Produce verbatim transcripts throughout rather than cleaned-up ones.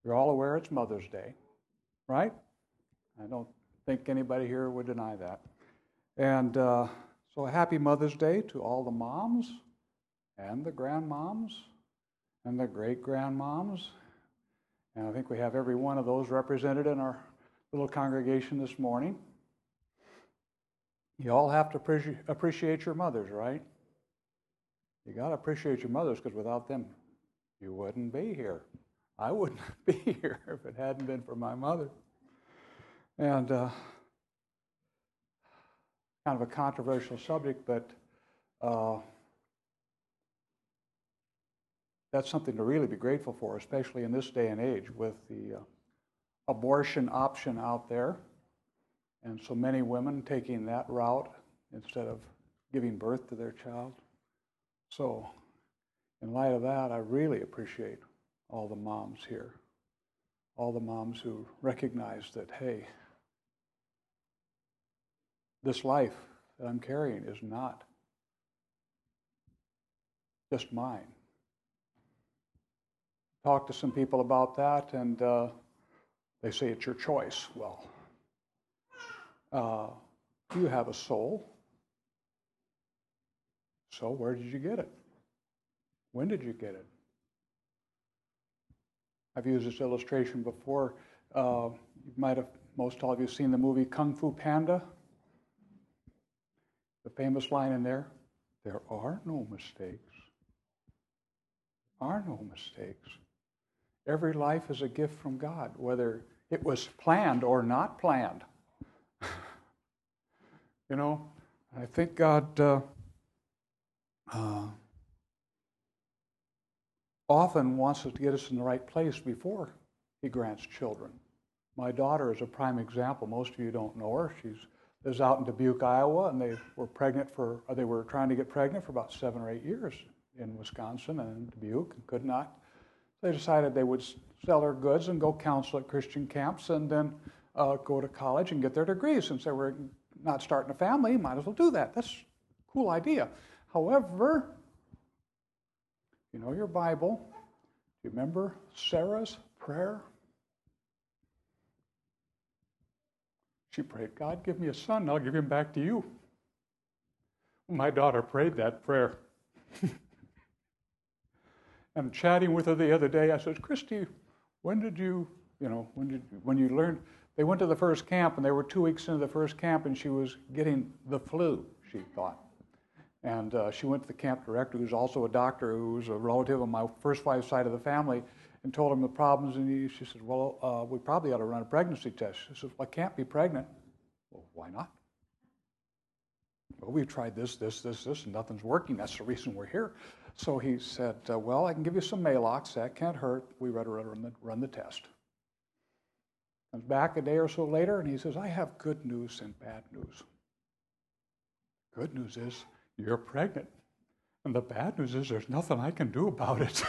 You're all aware it's Mother's Day, right? I don't think anybody here would deny that. And uh, so a happy Mother's Day to all the moms and the grandmoms and the great-grandmoms. And I think we have every one of those represented in our little congregation this morning. You all have to appreci- appreciate your mothers, right? You got to appreciate your mothers, because without them, you wouldn't be here. I wouldn't be here if it hadn't been for my mother. And uh, kind of a controversial subject, but uh, that's something to really be grateful for, especially in this day and age with the uh, abortion option out there, and so many women taking that route instead of giving birth to their child. So, in light of that, I really appreciate all the moms here, all the moms who recognize that, hey, this life that I'm carrying is not just mine. Talk to some people about that, and uh, they say it's your choice. Well, uh, you have a soul. So where did you get it? When did you get it? I've used this illustration before. Uh, you might have, most all of you, seen the movie Kung Fu Panda. The famous line in there, there are no mistakes. There are no mistakes. Every life is a gift from God, whether it was planned or not planned. You know, I think God uh, uh, often wants us to get us in the right place before He grants children. My daughter is a prime example. Most of you don't know her. She's lives out in Dubuque, Iowa, and they were pregnant for, or they were trying to get pregnant for about seven or eight years in Wisconsin and in Dubuque, and could not. They decided they would sell her goods and go counsel at Christian camps, and then uh, go to college and get their degrees. Since they were not starting a family, might as well do that. That's a cool idea. However, you know your Bible. Do you remember Sarah's prayer? She prayed, God, give me a son, and I'll give him back to you. My daughter prayed that prayer. And chatting with her the other day, I said, Christy, when did you, you know, when did when you learned? They went to the first camp, and they were two weeks into the first camp, and she was getting the flu, she thought. And uh, she went to the camp director, who's also a doctor, who was a relative on my first wife's side of the family, and told him the problems. And he, she said, well, uh, we probably ought to run a pregnancy test. She said, well, I can't be pregnant. Well, why not? Well, we've tried this, this, this, this, and nothing's working. That's the reason we're here. So he said, uh, well, I can give you some Maalox. That can't hurt. We better run the, run the test. Comes back a day or so later, and he says, I have good news and bad news. Good news is you're pregnant. And the bad news is there's nothing I can do about it.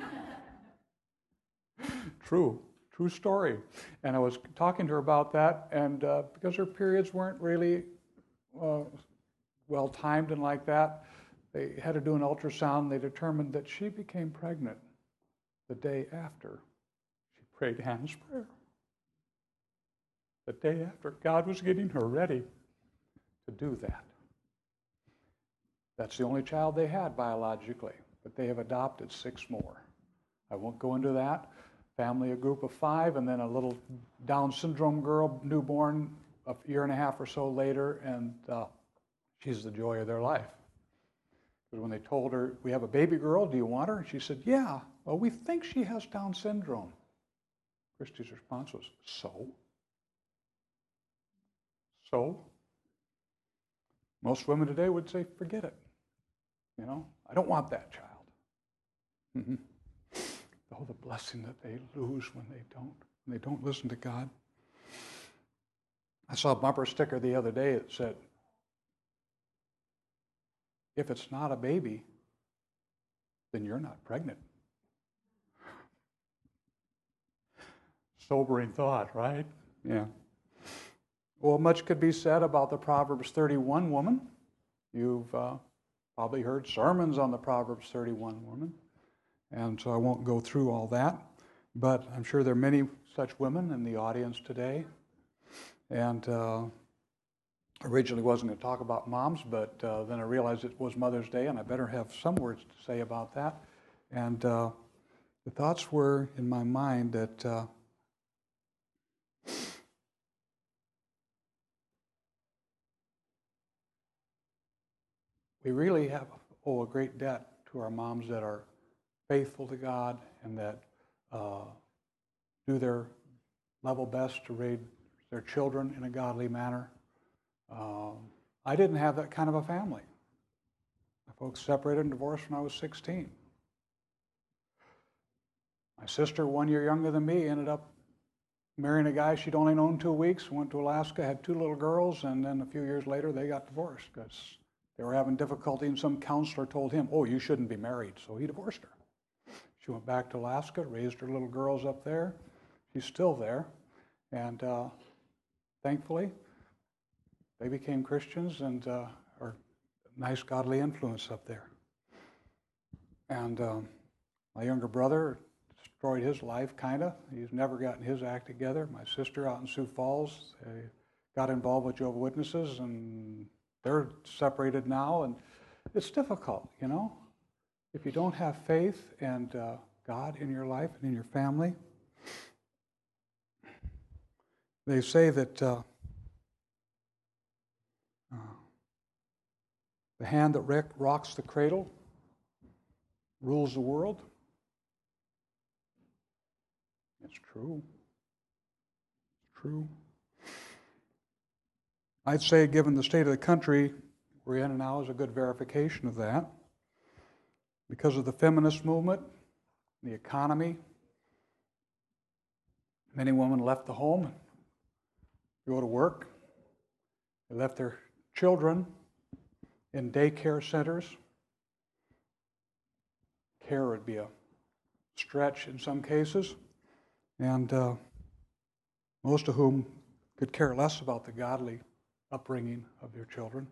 True. True story. And I was talking to her about that, and uh, because her periods weren't really uh, well timed and like that, they had to do an ultrasound. They determined that she became pregnant the day after she prayed Hannah's prayer. The day after, God was getting her ready to do that. That's the only child they had biologically, but they have adopted six more. I won't go into that. Family, a group of five, and then a little Down syndrome girl, newborn, a year and a half or so later, and uh, she's the joy of their life. Because when they told her, we have a baby girl, do you want her? And she said, yeah. Well, we think she has Down syndrome. Christy's response was, so? So? Most women today would say, forget it. You know, I don't want that child. Mm-hmm. Oh, the blessing that they lose when they don't, when they don't listen to God. I saw a bumper sticker the other day that said, if it's not a baby, then you're not pregnant. Sobering thought, right? Yeah. Well, much could be said about the Proverbs thirty-one woman. You've uh, probably heard sermons on the Proverbs thirty-one woman, and so I won't go through all that. But I'm sure there are many such women in the audience today. And uh, originally wasn't going to talk about moms, but uh, then I realized it was Mother's Day, and I better have some words to say about that. And uh, the thoughts were in my mind that uh, we really have owe a great debt to our moms that are faithful to God and that uh, do their level best to raise their children in a godly manner. Um, I didn't have that kind of a family. My folks separated and divorced when I was sixteen. My sister, one year younger than me, ended up marrying a guy she'd only known two weeks, went to Alaska, had two little girls, and then a few years later they got divorced because they were having difficulty, and some counselor told him, oh, you shouldn't be married, so he divorced her. She went back to Alaska, raised her little girls up there. She's still there, and uh, thankfully, they became Christians and uh, are a nice godly influence up there. And um, my younger brother destroyed his life, kind of. He's never gotten his act together. My sister out in Sioux Falls they got involved with Jehovah's Witnesses, and they're separated now. And it's difficult, you know. If you don't have faith and uh, God in your life and in your family, they say that uh, uh, the hand that rocks the cradle rules the world. It's true. It's true. I'd say, given the state of the country we're in now, is a good verification of that. Because of the feminist movement, the economy, many women left the home to go to work. They left their children in daycare centers. Care would be a stretch in some cases, and uh, most of whom could care less about the godly upbringing of their children.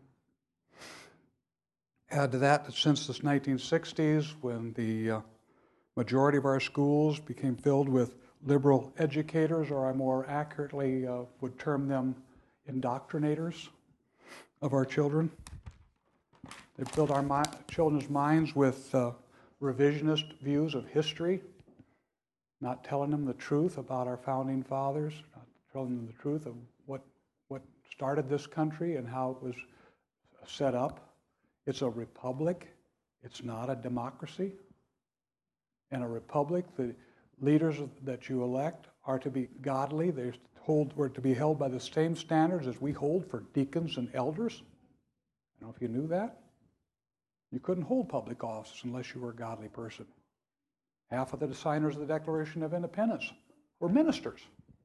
Add to that that since the nineteen sixties, when the uh, majority of our schools became filled with liberal educators, or I more accurately uh, would term them indoctrinators of our children, they filled our mi- children's minds with uh, revisionist views of history, not telling them the truth about our founding fathers, not telling them the truth of what what started this country and how it was set up. It's a republic. It's not a democracy. In a republic, the leaders that you elect are to be godly. They're hold, were to be held by the same standards as we hold for deacons and elders. I don't know if you knew that. You couldn't hold public office unless you were a godly person. Half of the signers of the Declaration of Independence were ministers.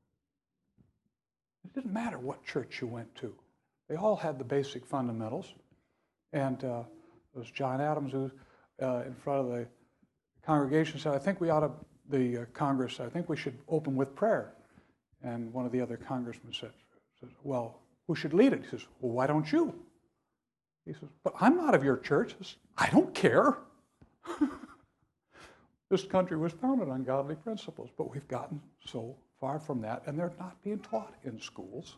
It didn't matter what church you went to. They all had the basic fundamentals. And uh, it was John Adams who, uh, in front of the congregation, said, I think we ought to, the uh, Congress, I think we should open with prayer. And one of the other congressmen said, says, well, who should lead it? He says, well, why don't you? He says, but I'm not of your church. He says, I don't care. This country was founded on godly principles, but we've gotten so far from that, and they're not being taught in schools.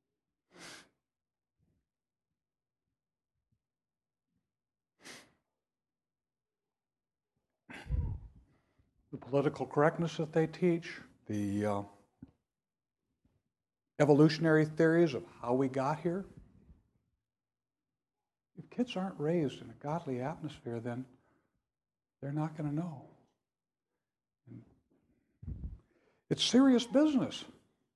The political correctness that they teach, the uh, evolutionary theories of how we got here. If kids aren't raised in a godly atmosphere, then they're not going to know. And it's serious business.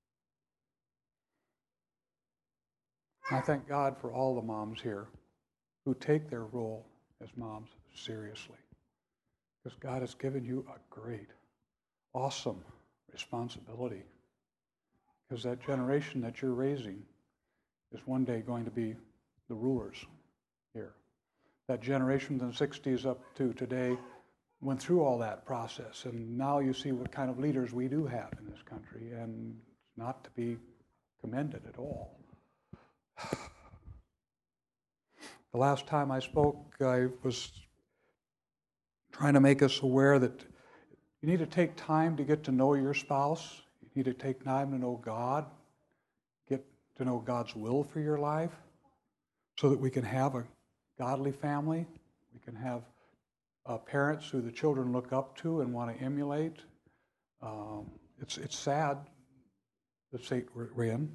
I thank God for all the moms here who take their role as moms seriously. Because God has given you a great, awesome responsibility. Because that generation that you're raising is one day going to be the rulers here. That generation from the sixties up to today went through all that process, and now you see what kind of leaders we do have in this country, and it's not to be commended at all. The last time I spoke, I was trying to make us aware that You need to take time to get to know your spouse. You need to take time to know God, get to know God's will for your life, so that we can have a godly family. We can have uh, parents who the children look up to and want to emulate. Um, it's it's sad the state we're in.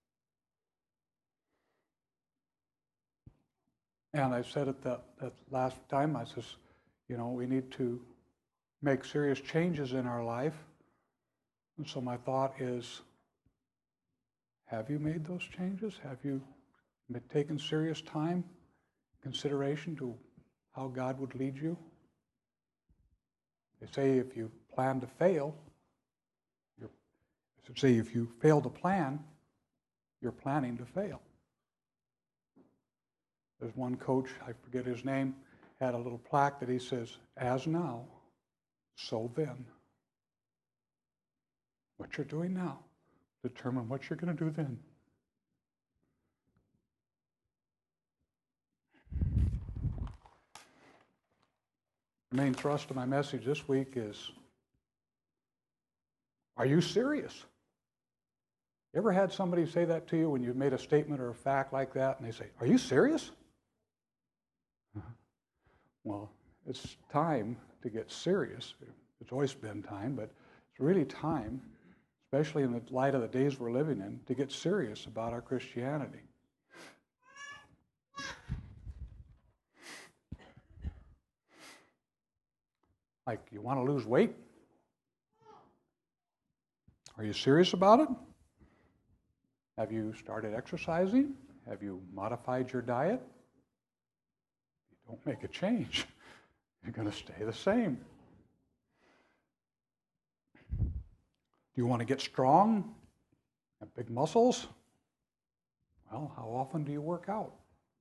And I said it that, that last time, I says, you know, we need to make serious changes in our life. And so my thought is, have you made those changes? Have you taken serious time, consideration to how God would lead you? They say if you plan to fail, you're, they say if you fail to plan, you're planning to fail. There's one coach, I forget his name, had a little plaque that he says, as now, so then. What you're doing now, determine what you're going to do then. The main thrust of my message this week is, are you serious? You ever had somebody say that to you when you've made a statement or a fact like that, and they say, are you serious? Well, it's time to get serious. It's always been time, but it's really time, especially in the light of the days we're living in, to get serious about our Christianity. Like, you want to lose weight? Are you serious about it? Have you started exercising? Have you modified your diet? Don't make a change. You're going to stay the same. Do you want to get strong? Have big muscles? Well, how often do you work out?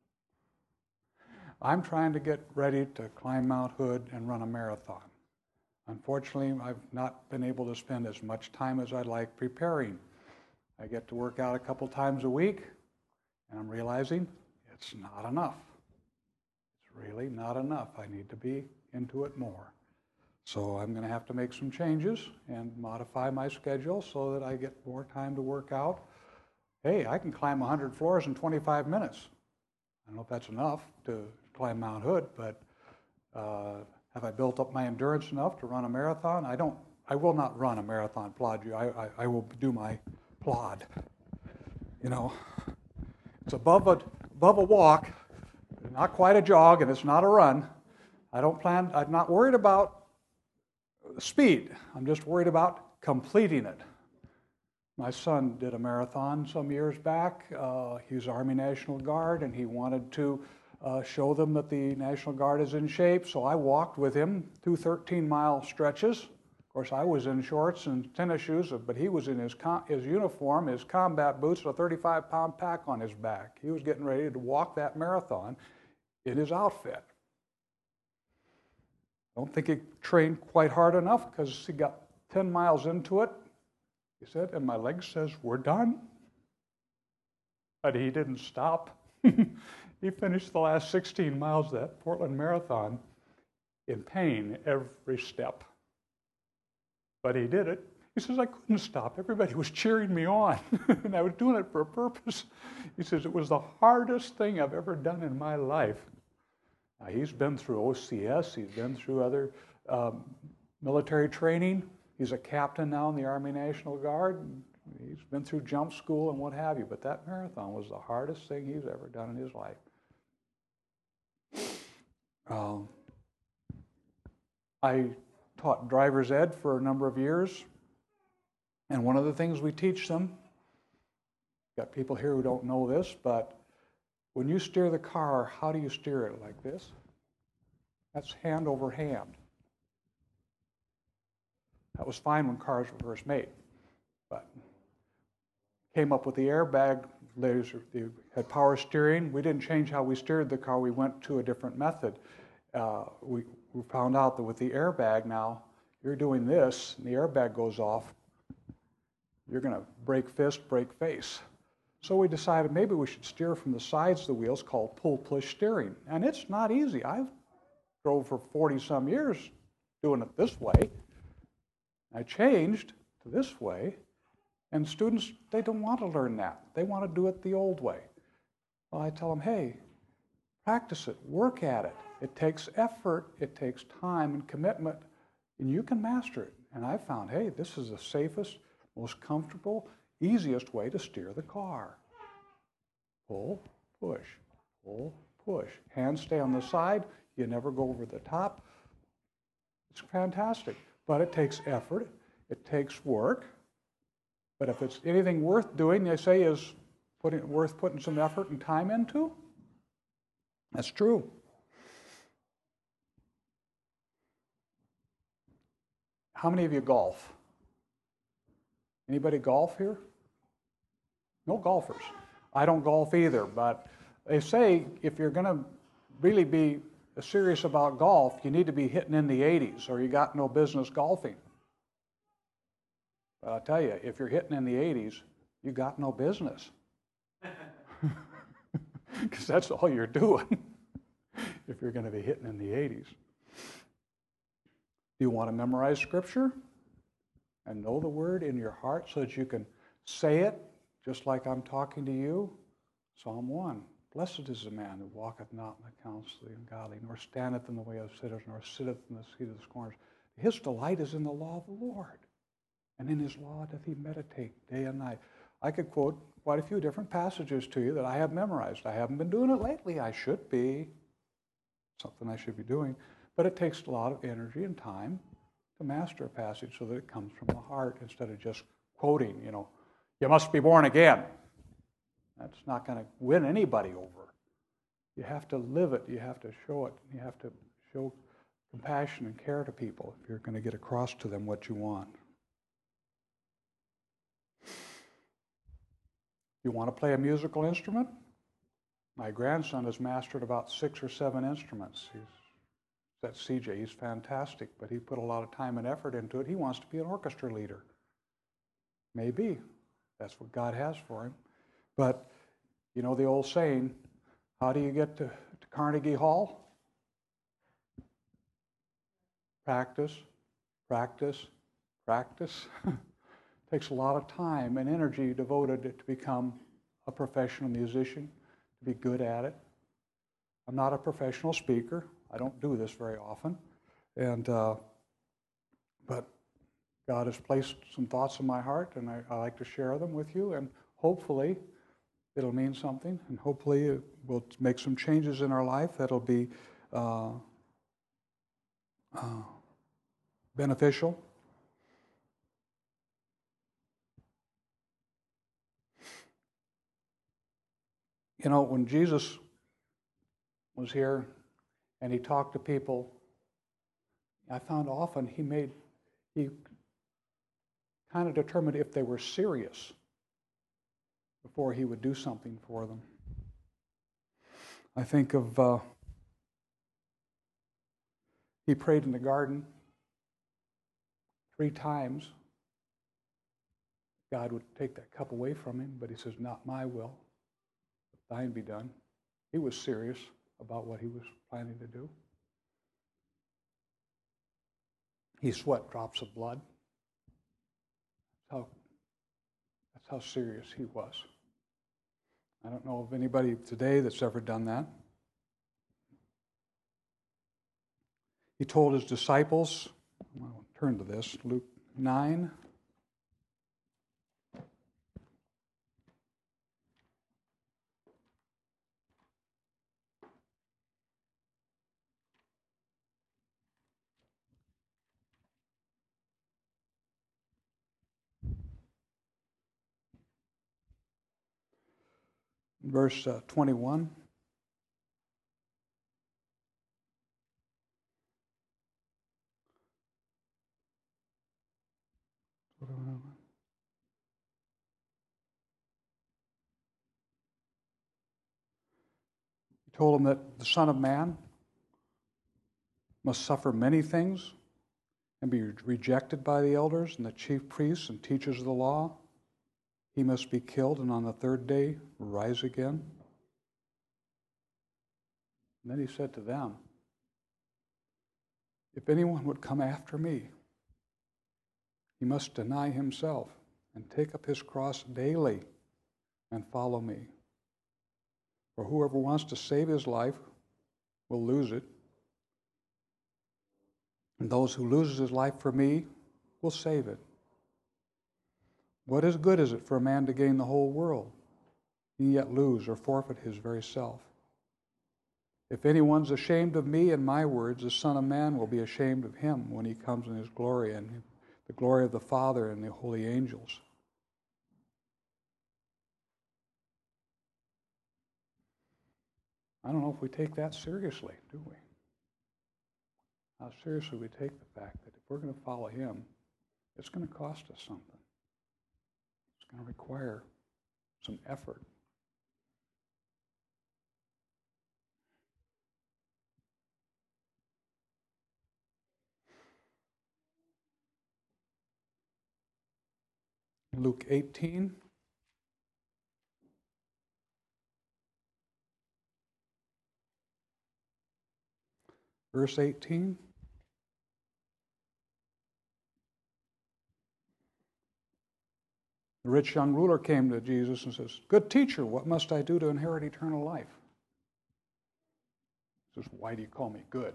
I'm trying to get ready to climb Mount Hood and run a marathon. Unfortunately, I've not been able to spend as much time as I'd like preparing. I get to work out a couple times a week, and I'm realizing it's not enough. Really not enough. I need to be into it more. So I'm going to have to make some changes and modify my schedule so that I get more time to work out. Hey, I can climb one hundred floors in twenty-five minutes. I don't know if that's enough to climb Mount Hood, but uh, have I built up my endurance enough to run a marathon? I don't. I will not run a marathon, plod you. I, I, I will do my plod. You know, it's above a above a walk. Not quite a jog, and it's not a run. I don't plan, I'm not worried about speed. I'm just worried about completing it. My son did a marathon some years back. Uh, he was Army National Guard, and he wanted to uh, show them that the National Guard is in shape, so I walked with him two thirteen-mile stretches. Of course, I was in shorts and tennis shoes, but he was in his, com- his uniform, his combat boots, and a thirty-five pound pack on his back. He was getting ready to walk that marathon in his outfit. I don't think he trained quite hard enough because he got ten miles into it, he said, and my leg says, we're done. But he didn't stop. He finished the last sixteen miles of that Portland Marathon in pain every step. But he did it. He says, I couldn't stop. Everybody was cheering me on, and I was doing it for a purpose. He says, it was the hardest thing I've ever done in my life. Now, he's been through O C S. He's been through other um, military training. He's a captain now in the Army National Guard. He's been through jump school and what have you, but that marathon was the hardest thing he's ever done in his life. Um, I taught driver's ed for a number of years, and one of the things we teach them, got people here who don't know this, but when you steer the car, how do you steer it? Like this? That's hand over hand. That was fine when cars were first made, but came up with the airbag. They had power steering. We didn't change how we steered the car. We went to a different method. Uh, we, we found out that with the airbag now, you're doing this, and the airbag goes off, you're going to break fist, break face. So we decided maybe we should steer from the sides of the wheels, called pull-push steering. And it's not easy. I've drove for forty-some years doing it this way. I changed to this way, and students, they don't want to learn that. They want to do it the old way. Well, I tell them, hey, practice it, work at it. It takes effort, it takes time and commitment, and you can master it. And I found, hey, this is the safest, most comfortable, easiest way to steer the car. Pull, push, pull, push. Hands stay on the side, you never go over the top. It's fantastic, but it takes effort, it takes work. But if it's anything worth doing, they say, is putting, worth putting some effort and time into, that's true. How many of you golf? Anybody golf here? No golfers. I don't golf either, but they say if you're going to really be serious about golf, you need to be hitting in the eighties or you got no business golfing. But I'll tell you, if you're hitting in the eighties, you got no business. Because that's all you're doing if you're going to be hitting in the eighties. Do you want to memorize Scripture and know the Word in your heart so that you can say it just like I'm talking to you? Psalm one, blessed is the man who walketh not in the counsel of the ungodly, nor standeth in the way of sinners, nor sitteth in the seat of the scorners. His delight is in the law of the Lord, and in his law doth he meditate day and night. I could quote quite a few different passages to you that I have memorized. I haven't been doing it lately. I should be. Something I should be doing. But it takes a lot of energy and time to master a passage so that it comes from the heart instead of just quoting, you know, you must be born again. That's not going to win anybody over. You have to live it. You have to show it. You have to show compassion and care to people if you're going to get across to them what you want. You want to play a musical instrument? My grandson has mastered about six or seven instruments. He's That's C J. He's fantastic, but he put a lot of time and effort into it. He wants to be an orchestra leader. Maybe. That's what God has for him. But, you know the old saying, how do you get to, to Carnegie Hall? Practice, practice, practice. Takes a lot of time and energy devoted to become a professional musician, to be good at it. I'm not a professional speaker. I don't do this very often, and uh, but God has placed some thoughts in my heart, and I, I like to share them with you, and hopefully it'll mean something, and hopefully it will make some changes in our life that'll be uh, uh, beneficial. You know, when Jesus was here, and he talked to people, I found often he made, he kind of determined if they were serious before he would do something for them. I think of, uh, he prayed in the garden three times. God would take that cup away from him, but he says, not my will, but thine be done. He was serious about what he was planning to do. He sweat drops of blood. That's how, that's how serious he was. I don't know of anybody today that's ever done that. He told his disciples, I'll turn to this, Luke nine. Verse uh, twenty-one. He told them that the Son of Man must suffer many things and be rejected by the elders and the chief priests and teachers of the law. He must be killed and on the third day rise again. And then he said to them, if anyone would come after me, he must deny himself and take up his cross daily and follow me. For whoever wants to save his life will lose it. And those who lose his life for me will save it. What is good is it for a man to gain the whole world, and yet lose or forfeit his very self? If anyone's ashamed of me and my words, the Son of Man will be ashamed of him when he comes in his glory and the glory of the Father and the holy angels. I don't know if we take that seriously, do we? How seriously we take the fact that if we're going to follow him, it's going to cost us something. It's going to require some effort. Luke eighteen. Verse eighteen. The rich young ruler came to Jesus and says, "Good teacher, what must I do to inherit eternal life?" He says, "Why do you call me good?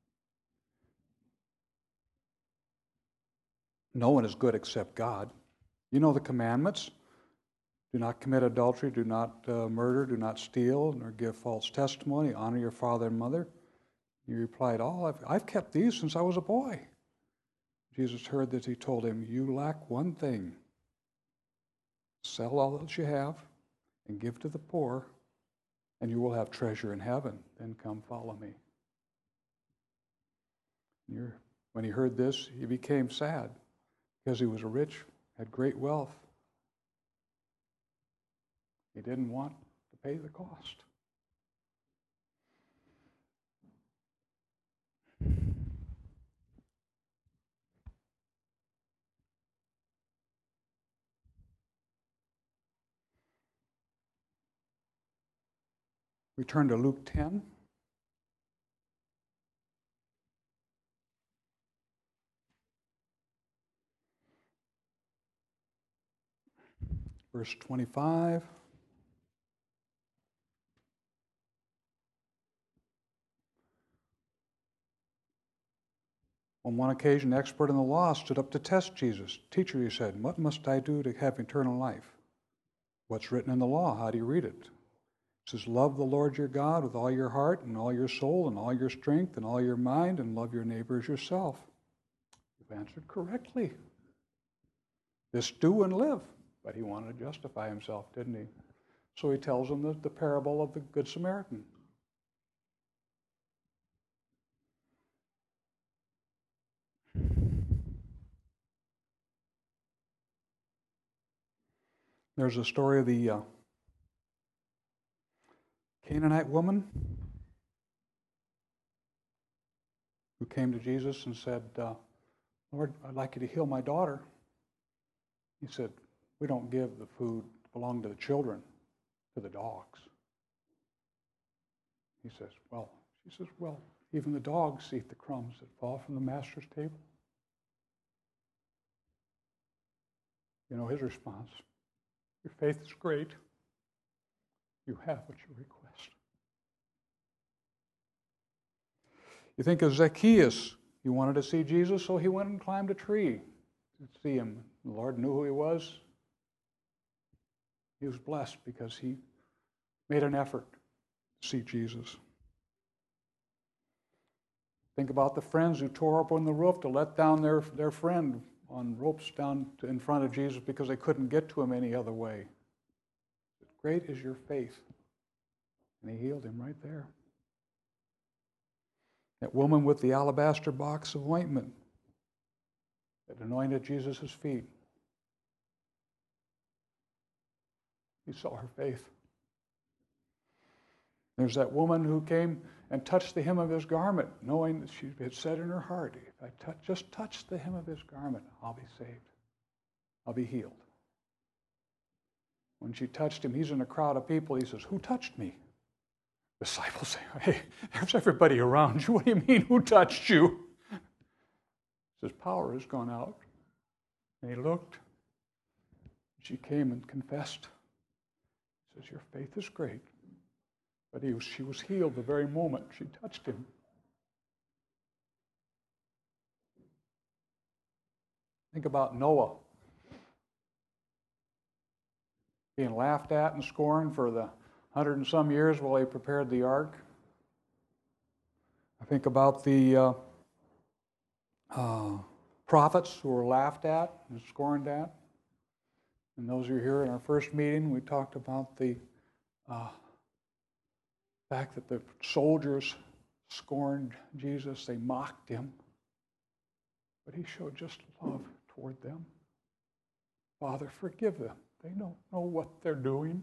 No one is good except God. You know the commandments. Do not commit adultery, do not uh, murder, do not steal, nor give false testimony, honor your father and mother." He replied, "Oh, I've, I've kept these since I was a boy." Jesus heard this. He told him, "You lack one thing. Sell all that you have and give to the poor, and you will have treasure in heaven. Then come follow me." You're, when he heard this, he became sad because he was rich, had great wealth. He didn't want to pay the cost. We turn to Luke ten. Verse twenty-five. On one occasion, an expert in the law stood up to test Jesus. "Teacher," he said, "what must I do to have eternal life?" "What's written in the law? How do you read it?" It says, "Love the Lord your God with all your heart and all your soul and all your strength and all your mind, and love your neighbor as yourself." You've answered correctly. This do and live. But he wanted to justify himself, didn't he? So he tells them the, the parable of the Good Samaritan. There's a story of the uh, Canaanite woman who came to Jesus and said, uh, "Lord, I'd like you to heal my daughter." He said, "We don't give the food that belong to the children to the dogs." He says, "Well," she says, "well, even the dogs eat the crumbs that fall from the master's table." You know his response, "Your faith is great. You have what you request." You think of Zacchaeus. He wanted to see Jesus, so he went and climbed a tree to see him. The Lord knew who he was. He was blessed because he made an effort to see Jesus. Think about the friends who tore open the roof to let down their, their friend on ropes down to, in front of Jesus because they couldn't get to him any other way. Great is your faith. And he healed him right there. That woman with the alabaster box of ointment that anointed Jesus' feet. He saw her faith. There's that woman who came and touched the hem of his garment, knowing that she had said in her heart, "If I touch, just touch the hem of his garment, I'll be saved. I'll be healed." When she touched him, he's in a crowd of people. He says, "Who touched me?" Disciples say, "Hey, there's everybody around you. What do you mean, who touched you?" He says, "Power has gone out. And he looked. She came and confessed. He says, your faith is great. But he was, she was healed the very moment she touched him. Think about Noah being laughed at and scorned for the hundred and some years while he prepared the ark. I think about the uh, uh, prophets who were laughed at and scorned at. And those who are here in our first meeting, we talked about the uh, fact that the soldiers scorned Jesus. They mocked him. But he showed just love toward them. Father, forgive them. They don't know what they're doing.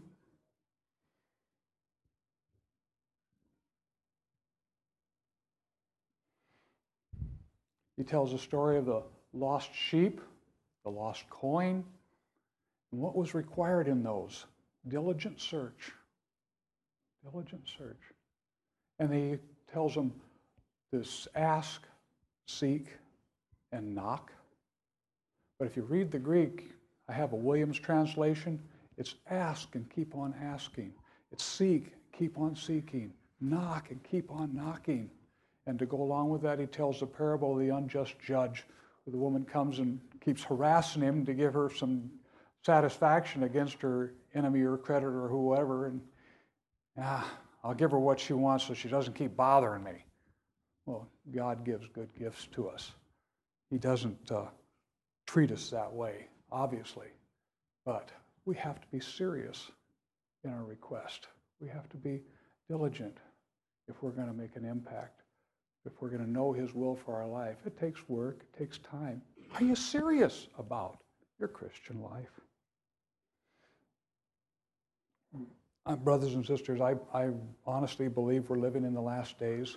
He tells the story of the lost sheep, the lost coin, and what was required in those. Diligent search. Diligent search. And he tells them this: ask, seek, and knock. But if you read the Greek, I have a Williams translation. It's ask and keep on asking. It's seek, keep on seeking. Knock and keep on knocking. And to go along with that, he tells the parable of the unjust judge, where the woman comes and keeps harassing him to give her some satisfaction against her enemy or creditor or whoever. And ah, I'll give her what she wants so she doesn't keep bothering me. Well, God gives good gifts to us. He doesn't uh, treat us that way, obviously. But we have to be serious in our request. We have to be diligent if we're going to make an impact, if we're going to know His will for our life. It takes work. It takes time. Are you serious about your Christian life? Uh, brothers and sisters, I, I honestly believe we're living in the last days.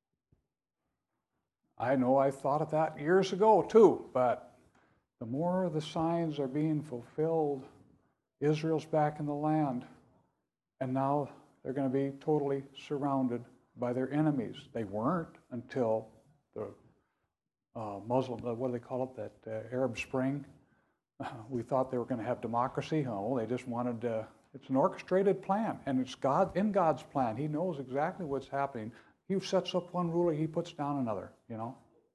I know I thought of that years ago too, but the more the signs are being fulfilled, Israel's back in the land, and now they're going to be totally surrounded by their enemies. They weren't until the uh, Muslim, what do they call it, that uh, Arab Spring. Uh, we thought they were going to have democracy. Oh, they just wanted to, it's an orchestrated plan, and it's God in God's plan. He knows exactly what's happening. He sets up one ruler, He puts down another, you know.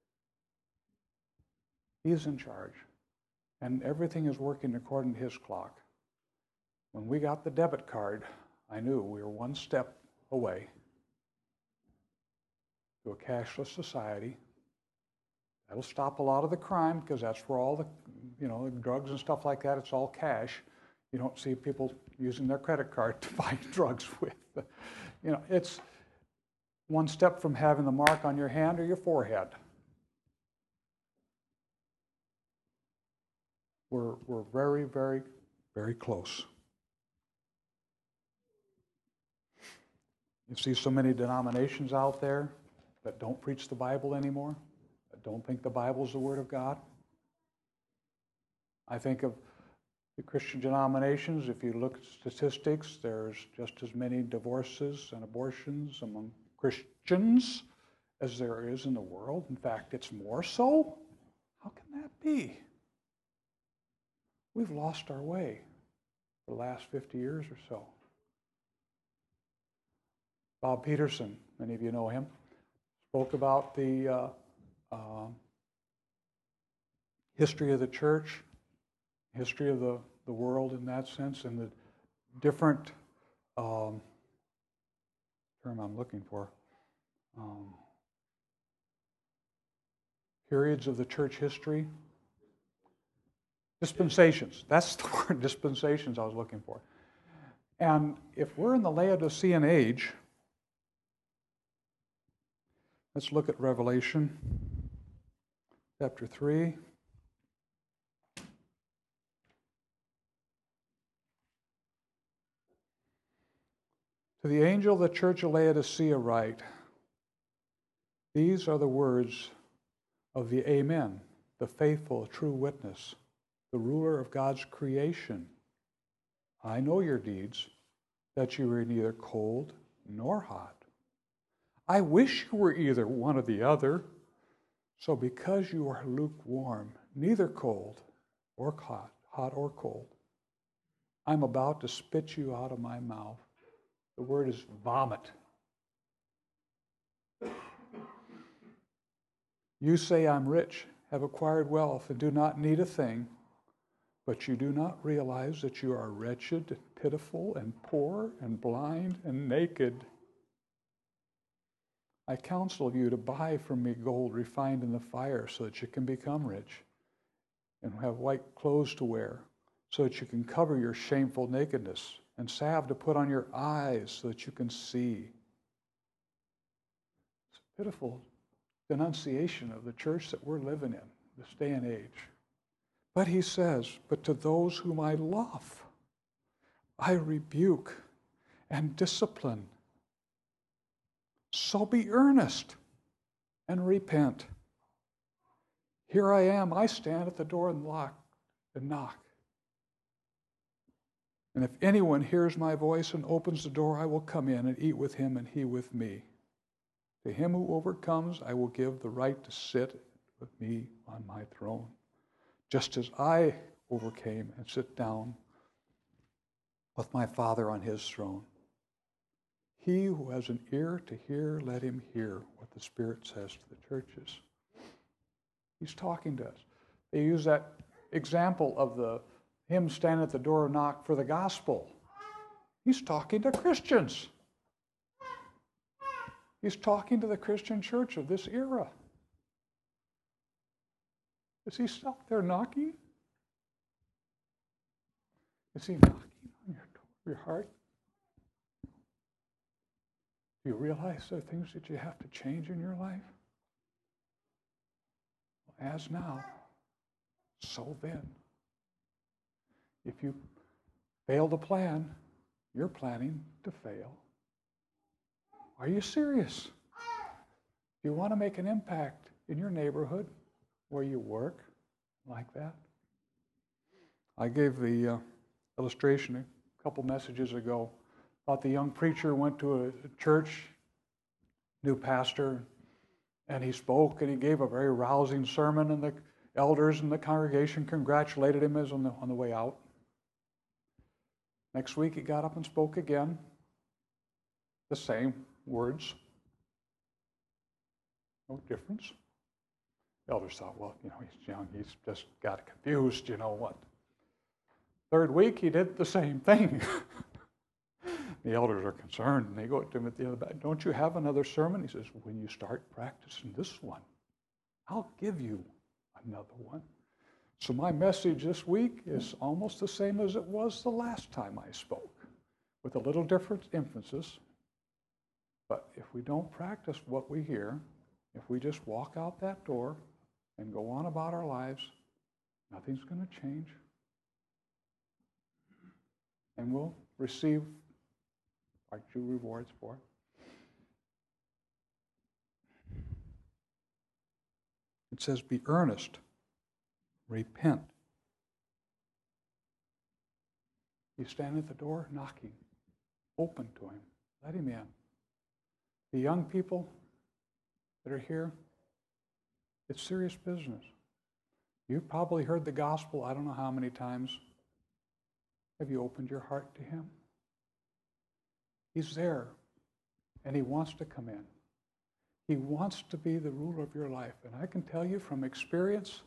He's in charge. And everything is working according to His clock. When we got the debit card, I knew we were one step away to a cashless society. That'll stop a lot of the crime, because that's where all the, you know, the drugs and stuff like that, it's all cash. You don't see people using their credit card to buy drugs with. You know, it's one step from having the mark on your hand or your forehead. We're, we're very, very, very close. You see so many denominations out there that don't preach the Bible anymore, that don't think the Bible is the Word of God. I think of the Christian denominations, if you look at statistics, there's just as many divorces and abortions among Christians as there is in the world. In fact, it's more so. How can that be? We've lost our way for the last fifty years or so. Bob Peterson, many of you know him, spoke about the uh, uh, history of the church, history of the, the world in that sense, and the different um, term I'm looking for, um, periods of the church history. Dispensations. That's the word, dispensations I was looking for. And if we're in the Laodicean age, let's look at Revelation chapter three. To the angel of the church of Laodicea write, these are the words of the Amen, the faithful, true witness, the ruler of God's creation. I know your deeds, that you are neither cold nor hot. I wish you were either one or the other. So because you are lukewarm, neither cold or hot, hot or cold. I'm about to spit you out of my mouth. The word is vomit. You say, I'm rich, have acquired wealth, and do not need a thing, but you do not realize that you are wretched, and pitiful, and poor, and blind, and naked. I counsel you to buy from me gold refined in the fire so that you can become rich, and have white clothes to wear so that you can cover your shameful nakedness, and salve to put on your eyes so that you can see. It's a pitiful denunciation of the church that we're living in, this day and age. But he says, but to those whom I love, I rebuke and discipline. So be earnest and repent. Here I am, I stand at the door and lock and knock. And if anyone hears my voice and opens the door, I will come in and eat with him and he with me. To him who overcomes, I will give the right to sit with me on my throne, just as I overcame and sit down with my Father on his throne. He who has an ear to hear, let him hear what the Spirit says to the churches. He's talking to us. They use that example of the him standing at the door and knock for the gospel. He's talking to Christians. He's talking to the Christian church of this era. Is he out there knocking? Is he knocking on your door, your heart? Do you realize there are things that you have to change in your life? As now, so then. If you fail to plan, you're planning to fail. Are you serious? If you want to make an impact in your neighborhood, where you work, like that. I gave the uh, illustration a couple messages ago about the young preacher went to a church, new pastor, and he spoke and he gave a very rousing sermon, and the elders in the congregation congratulated him as on the, on the way out. Next week he got up and spoke again, the same words. No difference. The elders thought, well, you know, he's young, he's just got confused, you know what. Third week he did the same thing. The elders are concerned, and they go to him at the other back, don't you have another sermon? He says, when you start practicing this one, I'll give you another one. So my message this week is almost the same as it was the last time I spoke, with a little different emphasis. But if we don't practice what we hear, if we just walk out that door and go on about our lives, nothing's going to change. And we'll receive our due rewards for it. It says, be earnest, repent. You stand at the door knocking, open to him, let him in. The young people that are here, it's serious business. You've probably heard the gospel I don't know how many times. Have you opened your heart to him? He's there, and he wants to come in. He wants to be the ruler of your life. And I can tell you from experience,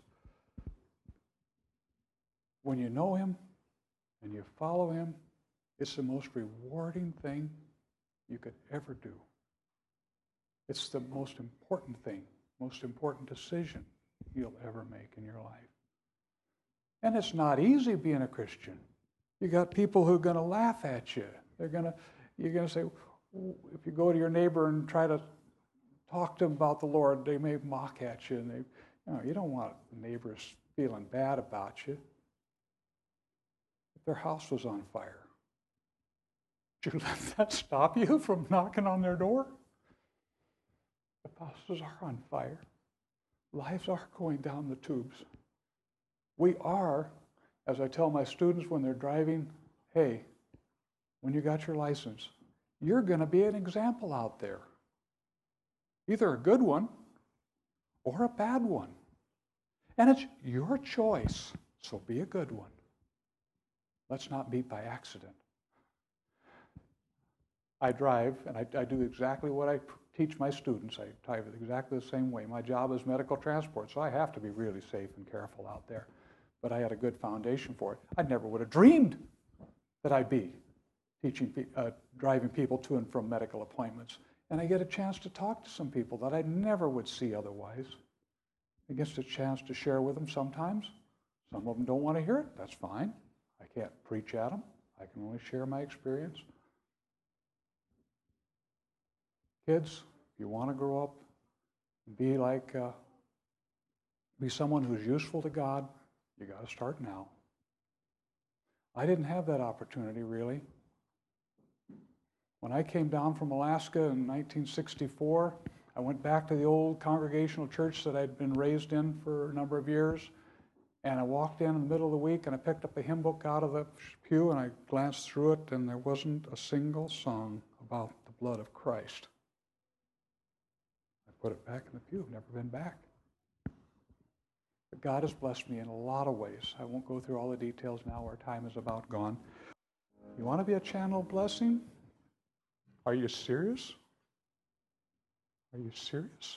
when you know him and you follow him, it's the most rewarding thing you could ever do. It's the most important thing, most important decision you'll ever make in your life. And it's not easy being a Christian. You got people who are going to laugh at you. They're going to, you're going to say, if you go to your neighbor and try to talk to them about the Lord, they may mock at you, and they, you know, you don't want neighbors feeling bad about you. If their house was on fire, would you let that stop you from knocking on their door? The houses are on fire. Lives are going down the tubes. We are, as I tell my students when they're driving, hey, when you got your license, you're going to be an example out there. Either a good one or a bad one. And it's your choice So be a good one. Let's not meet by accident. I drive, and I, I do exactly what I teach my students. I drive exactly the same way. My job is medical transport, so I have to be really safe and careful out there. But I had a good foundation for it. I never would have dreamed that I'd be teaching, uh, driving people to and from medical appointments. And I get a chance to talk to some people that I never would see otherwise. I get a chance to share with them sometimes. Some of them don't want to hear it. That's fine. I can't preach at them. I can only share my experience. Kids, if you want to grow up and be like, uh, be someone who's useful to God, you got to start now. I didn't have that opportunity, really. When I came down from Alaska in nineteen sixty-four, I went back to the old congregational church that I'd been raised in for a number of years, and I walked in in the middle of the week, and I picked up a hymn book out of the pew, and I glanced through it, and there wasn't a single song about the blood of Christ. I put it back in the pew, never been back. But God has blessed me in a lot of ways. I won't go through all the details now. Our time is about gone. You want to be a channel of blessing? Are you serious? Are you serious?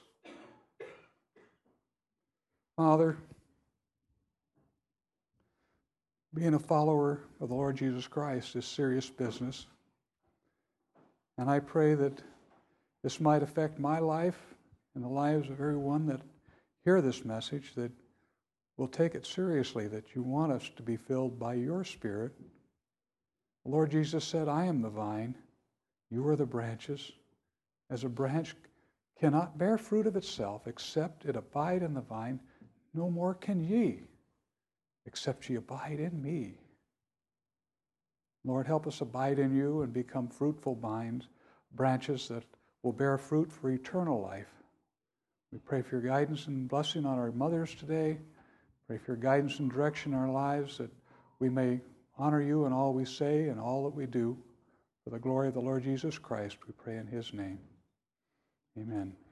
Father, being a follower of the Lord Jesus Christ is serious business. And I pray that this might affect my life and the lives of everyone that hear this message, that will take it seriously, that you want us to be filled by your Spirit. The Lord Jesus said, I am the vine, you are the branches. As a branch cannot bear fruit of itself except it abide in the vine, no more can ye, except ye abide in me. Lord, help us abide in you and become fruitful vines, branches that will bear fruit for eternal life. We pray for your guidance and blessing on our mothers today. Pray for your guidance and direction in our lives, that we may honor you in all we say and all that we do. For the glory of the Lord Jesus Christ, we pray in his name. Amen.